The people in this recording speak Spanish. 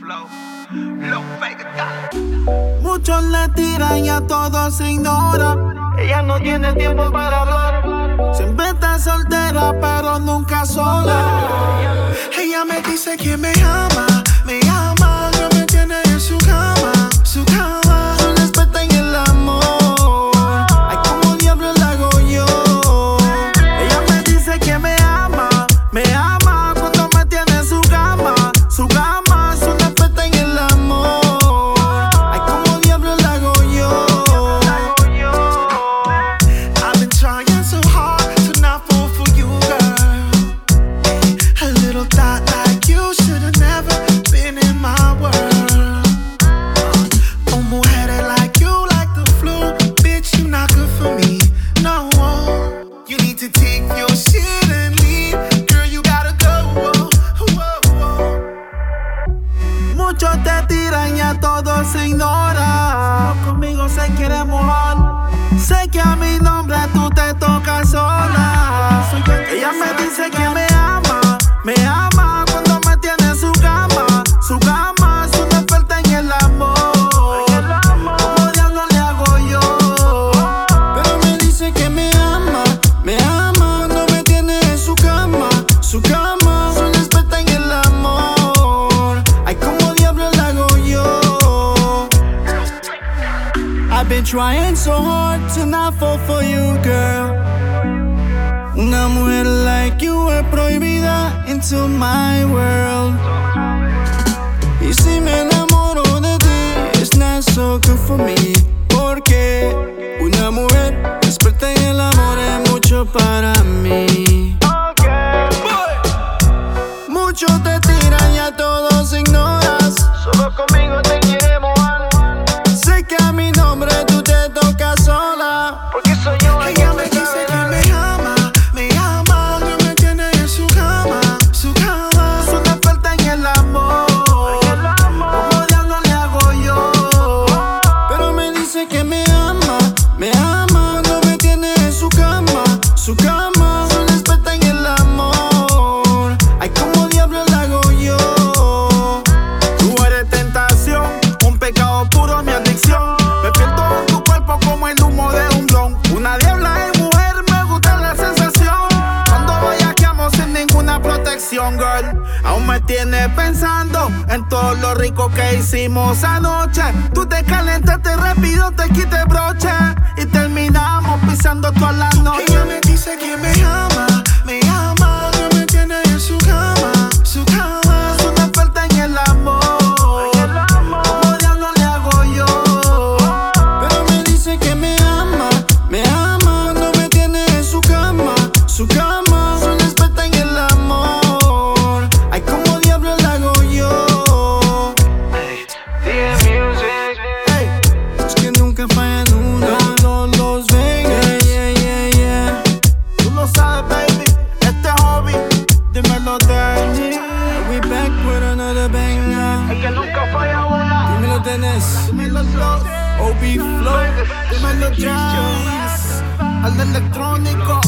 Muchos le tiran y a todos se ignora. Ella no tiene tiempo para hablar. Siempre está soltera pero nunca sola. Ella me dice que me ama, que me tiene en su cama, su cama. Soy una experta en el amor. Ay, como diablo la hago yo. Ella me dice que me ama cuando me tiene en su cama, su cama. Soy una experta en el amor. Ay, como diablo la hago yo. I've been trying so hard to not fall for you, girl. A little thought like you should've never been in my world. Mujeres like you, like the flu, bitch, you not good for me. No, you need to take your shit and leave, girl, you gotta go. Muchos te tiran y a todos se ignora. Conmigo se quiere mojar. Sé que a mi nombre tú te tocas sola. Ella me dice que me ama cuando me tiene en su cama, su cma. Es una experta en el amor. Como diablo le hago yo. Pero me dice que me ama cuando me tiene en su cama, su cama. Soy una experta en el amor. Ay, como diablo le hago yo. I've been trying so hard to not fall for you, girl. Una mujer like you es prohibida into my world. Y si me enamoro de ti, it's not so good for me. Porque una mujer experta en el amor es mucho para mí. Muchos te tiran y a todos ignoras. Solo conmigo te quiere mojar. Sé que a mi nombre tú te tocas sola. Porque soy yo. Ella me dice que me ama, que me tiene en su cama, su cama. Es una experta en el amor. Como diablo le hago yo. Pero me dice que me ama cuando me tiene en su cama, su cama. Soy una experta en el amor. Ay, como diablo le hago yo. Tú eres tentación, un pecado puro, mi adicción. Me pierdo en tu cuerpo como el humo de un blon. Una diabla es mujer, me gusta la sensación. Cuando bellaqueamos sin ninguna protección, girl. Aún me tienes pensando en todo lo rico que hicimos anoche. Tú te calentaste rápido, te quité broche. Y terminamos pisando toda la noche. Ella me dice que me ama, que me tiene en su cama, su cama. Es una experta en el amor. Como diablo le hago yo. Pero me dice que me ama cuando me tiene en su cama, su cama. Soy una experta en el amor. Ay, como diablo le hago yo. Hey, es que nunca fallan una, todos los ven. Yeah. Tú lo sabes, baby, este hobby, dímelo, Danny. We back with another banger. Es que nunca falla una. Dímelo, Dennis. Dímelo, Flow. OB Flow. Dímelo, Jazz. Al electrónico.